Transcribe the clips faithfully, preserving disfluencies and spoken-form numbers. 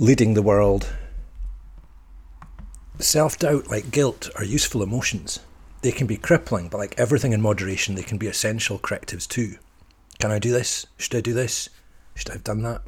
leading the world. Self-doubt, like guilt, are useful emotions. They can be crippling, but like everything in moderation, they can be essential correctives too. Can I do this? Should I do this? Should I have done that?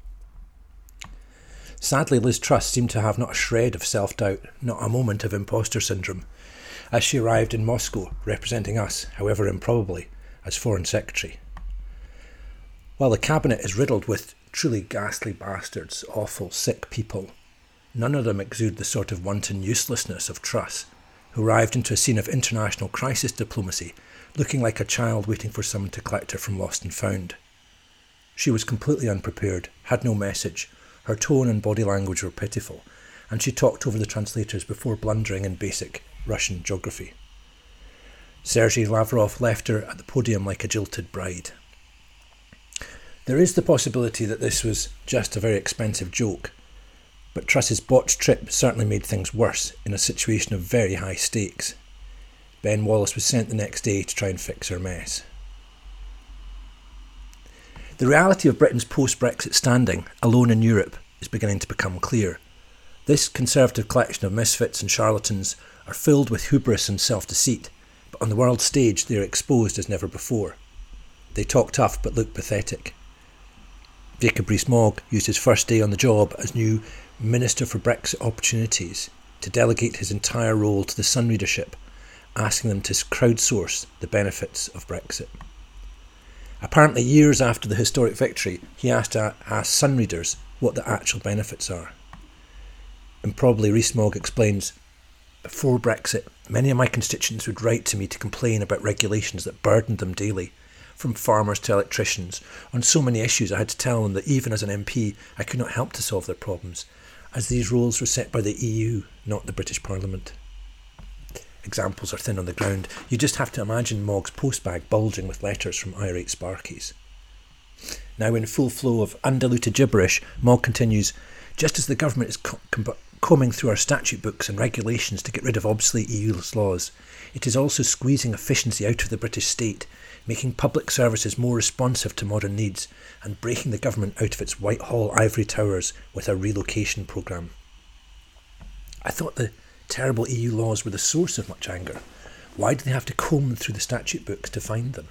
Sadly, Liz Truss seemed to have not a shred of self-doubt, not a moment of imposter syndrome, as she arrived in Moscow, representing us, however improbably, as Foreign Secretary. While the cabinet is riddled with truly ghastly bastards, awful, sick people, none of them exude the sort of wanton uselessness of Truss, who arrived into a scene of international crisis diplomacy, looking like a child waiting for someone to collect her from Lost and Found. She was completely unprepared, had no message, her tone and body language were pitiful, and she talked over the translators before blundering in basic Russian geography. Sergei Lavrov left her at the podium like a jilted bride. There is the possibility that this was just a very expensive joke, but Truss's botched trip certainly made things worse in a situation of very high stakes. Ben Wallace was sent the next day to try and fix her mess. The reality of Britain's post-Brexit standing, alone in Europe, is beginning to become clear. This Conservative collection of misfits and charlatans are filled with hubris and self-deceit, but on the world stage they are exposed as never before. They talk tough but look pathetic. Jacob Rees-Mogg used his first day on the job as new Minister for Brexit Opportunities to delegate his entire role to the Sun readership, asking them to crowdsource the benefits of Brexit. Apparently, years after the historic victory, he asked to ask Sun readers what the actual benefits are. Improbably, Rees-Mogg explains, "Before Brexit, many of my constituents would write to me to complain about regulations that burdened them daily, from farmers to electricians. On so many issues, I had to tell them that even as an M P, I could not help to solve their problems, as these rules were set by the E U, not the British Parliament." Examples are thin on the ground. You just have to imagine Mogg's postbag bulging with letters from irate Sparkies. Now, in full flow of undiluted gibberish, Mogg continues, "Just as the government is co- com- combing through our statute books and regulations to get rid of obsolete E U laws, it is also squeezing efficiency out of the British state, making public services more responsive to modern needs, and breaking the government out of its Whitehall ivory towers with a relocation programme. I thought the terrible E U laws were the source of much anger. Why do they have to comb through the statute books to find them?"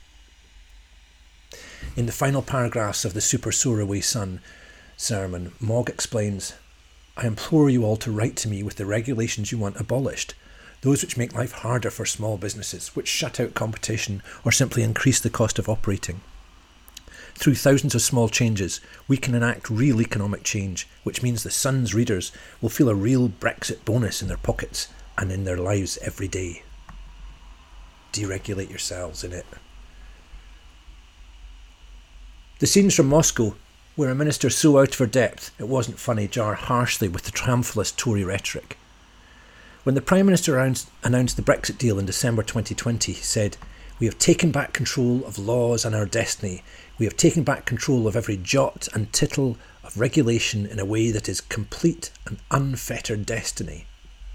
In the final paragraphs of the Super Soaraway Sun sermon, Mogg explains, "I implore you all to write to me with the regulations you want abolished, those which make life harder for small businesses, which shut out competition or simply increase the cost of operating. Through thousands of small changes, we can enact real economic change, which means the Sun's readers will feel a real Brexit bonus in their pockets and in their lives every day. Deregulate yourselves in it." The scenes from Moscow, where a minister so out of her depth it wasn't funny, jar harshly with the triumphalist Tory rhetoric. When the Prime Minister announced the Brexit deal in December twenty twenty, he said, "We have taken back control of laws and our destiny. We have taken back control of every jot and tittle of regulation in a way that is complete and unfettered destiny."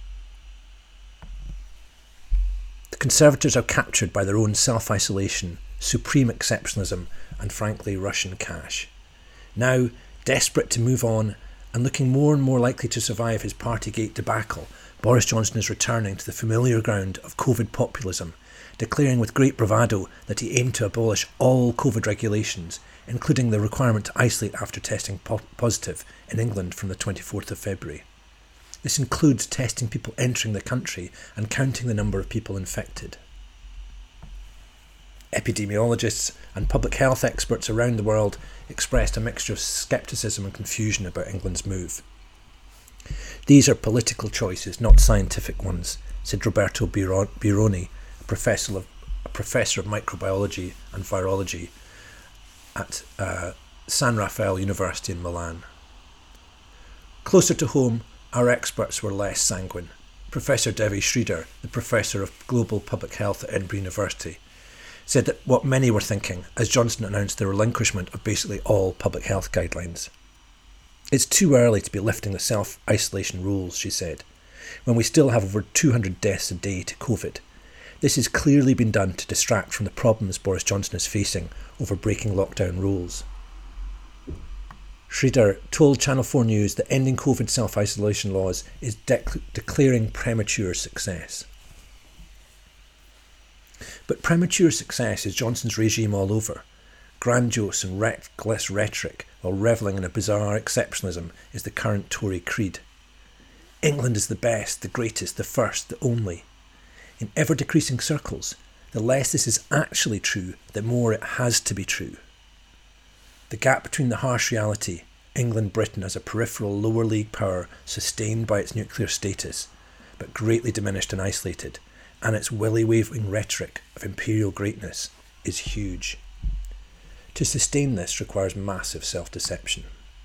The Conservatives are captured by their own self-isolation, supreme exceptionalism, and frankly Russian cash. Now, desperate to move on and looking more and more likely to survive his Partygate debacle, Boris Johnson is returning to the familiar ground of COVID populism, declaring with great bravado that he aimed to abolish all COVID regulations, including the requirement to isolate after testing po- positive in England from the twenty-fourth of February. This includes testing people entering the country and counting the number of people infected. Epidemiologists and public health experts around the world expressed a mixture of scepticism and confusion about England's move. "These are political choices, not scientific ones," said Roberto Bironi, a professor of, a professor of microbiology and virology at uh, San Raffaele University in Milan. Closer to home, our experts were less sanguine. Professor Devi Sridhar, the Professor of Global Public Health at Edinburgh University, said that what many were thinking as Johnson announced the relinquishment of basically all public health guidelines. "It's too early to be lifting the self-isolation rules," she said, "when we still have over two hundred deaths a day to COVID. This has clearly been done to distract from the problems Boris Johnson is facing over breaking lockdown rules." Schrader told Channel four News that ending COVID self-isolation laws is de- declaring premature success. But premature success is Johnson's regime all over. Grandiose and reckless rhetoric while revelling in a bizarre exceptionalism is the current Tory creed. England is the best, the greatest, the first, the only. In ever-decreasing circles, the less this is actually true, the more it has to be true. The gap between the harsh reality, England-Britain as a peripheral lower league power sustained by its nuclear status, but greatly diminished and isolated, and its willy-waving rhetoric of imperial greatness, is huge. To sustain this requires massive self-deception.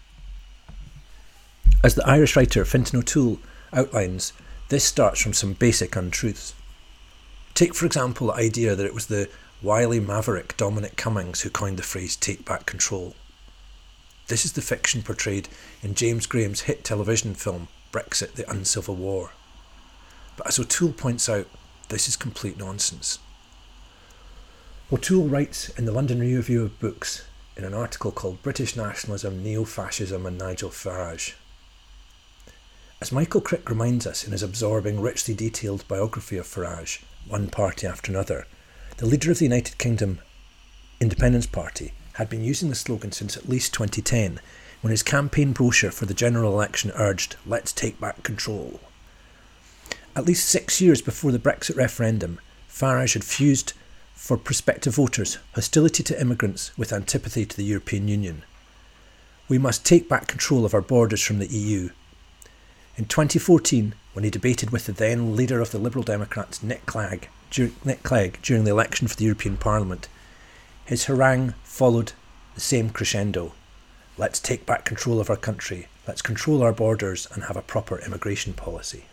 As the Irish writer Fintan O'Toole outlines, this starts from some basic untruths. Take, for example, the idea that it was the wily maverick Dominic Cummings who coined the phrase "take back control." This is the fiction portrayed in James Graham's hit television film Brexit: The Uncivil War. But as O'Toole points out, this is complete nonsense. O'Toole writes in the London Review of Books in an article called British Nationalism, Neo-Fascism and Nigel Farage. As Michael Crick reminds us in his absorbing, richly detailed biography of Farage, One Party After Another, the leader of the United Kingdom Independence Party had been using the slogan since at least twenty ten, when his campaign brochure for the general election urged, "Let's take back control." At least six years before the Brexit referendum, Farage had fused for prospective voters hostility to immigrants with antipathy to the European Union. We must take back control of our borders from the E U. In twenty fourteen, when he debated with the then leader of the Liberal Democrats, Nick Clegg, Nick Clegg during the election for the European Parliament, his harangue followed the same crescendo. Let's take back control of our country, let's control our borders and have a proper immigration policy.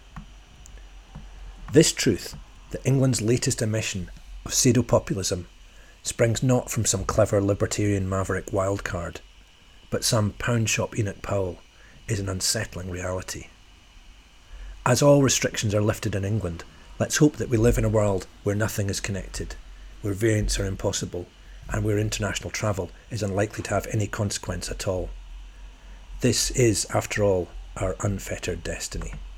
This truth, that England's latest emission of pseudo-populism, springs not from some clever libertarian maverick wildcard, but some pound-shop Enoch Powell, is an unsettling reality. As all restrictions are lifted in England, let's hope that we live in a world where nothing is connected, where variants are impossible, and where international travel is unlikely to have any consequence at all. This is, after all, our unfettered destiny.